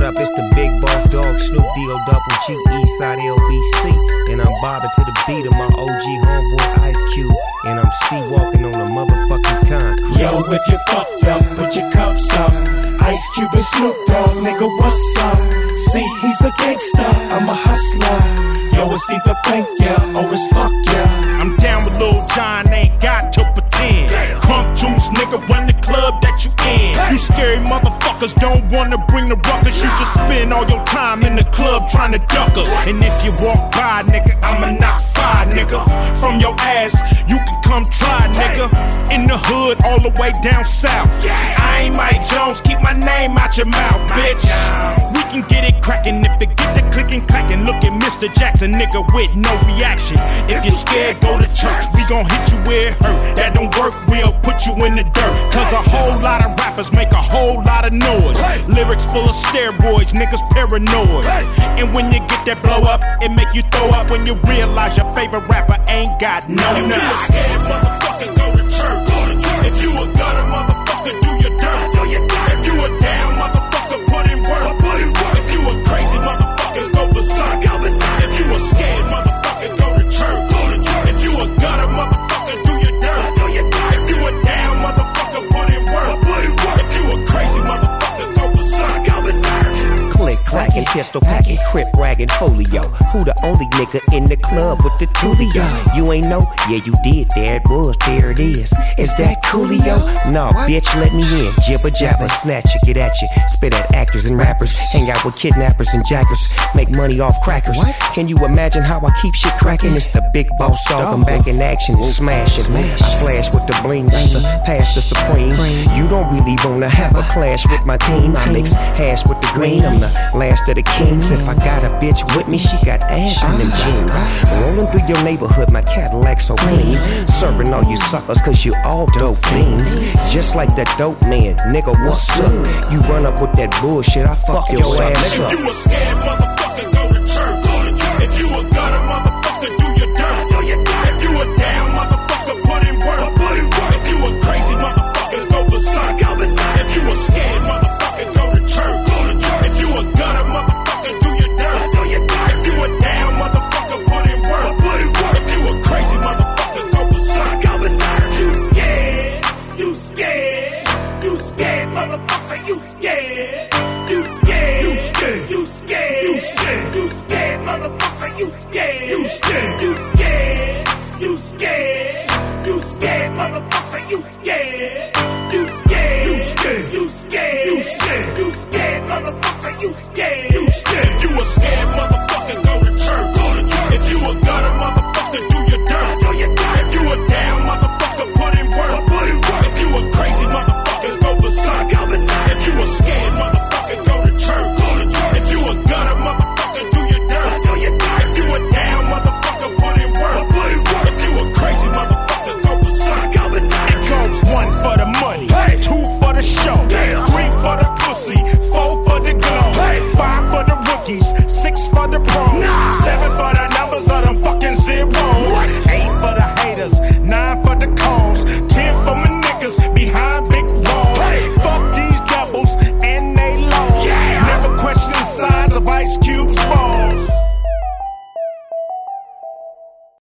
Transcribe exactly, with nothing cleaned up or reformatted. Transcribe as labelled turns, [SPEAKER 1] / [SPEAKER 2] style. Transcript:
[SPEAKER 1] up? It's the big boss dog, Snoop D O double G, Eastside L B C. And I'm bobbing to the beat of my O G homeboy Ice Cube. And I'm C-walking on the motherfucking concrete.
[SPEAKER 2] Yo, if you fucked up, put your cups up. Ice Cube and Snoop Dogg, nigga, what's up? See, he's a gangster, I'm a hustler. Yo, it's either thank ya or it's fuck ya.
[SPEAKER 3] I'm down with Lil Jon, ain't got to pretend. Crunk juice, nigga, run the club that you in. You scary motherfuckers don't wanna bring the ruckus. You just spend all your time in the club trying to duck us. And if you walk by, nigga, I'ma knock five, nigga. From your ass, you can come try, nigga. In the hood, all the way down south. I ain't Mike Jones, keep my name out your mouth, bitch. We can get it crackin' if it get the clickin' clackin'. Look at Mister Jackson, nigga, with no reaction. If you're scared, go to church. We gon' hit you where it hurt. That don't work, we'll put you in the dirt. Cause a whole lot of rappers make a whole lot of noise. Lyrics full of steroids, niggas paranoid. And when you get that blow up, it make you throw up when you realize your favorite rapper ain't got no nerve. If you a scared motherfucker, go to church. If you a gutter motherfucker, do your dirt. If you a down motherfucker, put in work. If you a crazy motherfucker, go berserk. If you a scared motherfucker, go to church. If you a gutter motherfucker, do your dirt. If you a down motherfucker, put in work. If you a crazy motherfucker, go berserk.
[SPEAKER 1] Click, clacking, pistol packing, crip ragging, folio. Who the only nigga in the club with the tulio? You ain't know? Yeah, you did. There it was. There it is. Is that Coolio? No, bitch, let me in. Jibber jabber, snatch it, get at you. Spit at actors and rappers. Hang out with kidnappers and jackers. Make money off crackers. What? Can you imagine how I keep shit cracking? It's the big boss dog. I'm back in action, smashing. I flash with the bling. That's a pass the supreme. You don't really wanna have a clash with my team. I mix hash with the green. I'm the last of the kings. If I got a bitch with me, she got ass in them jeans. Rolling through your neighborhood, my Cadillac so clean. Serving all you suckers cause you all dope fiends. Just like that dope man, nigga, what's up? You run up with that bullshit, I fuck your ass up.
[SPEAKER 3] If you a scared motherfucker, go to church. If you a gutter motherfucker, do your dirt. If you a down motherfucker, put in work. If you a crazy motherfucker, go berserk. If you a scared motherfucker, go to church. If you a gutter motherfucker, do your dirt. If you a down motherfucker, put in work. If you a crazy motherfucker, go berserk. You scared, you scared, you scared motherfucker, you scared. You scared, you scared, you scared, you scared, you scared motherfucker, you scared. You scared, you scared, you scared, you scared motherfucker, you scared. You scared, you scared, you scared, you scared, you scared motherfucker, you scared.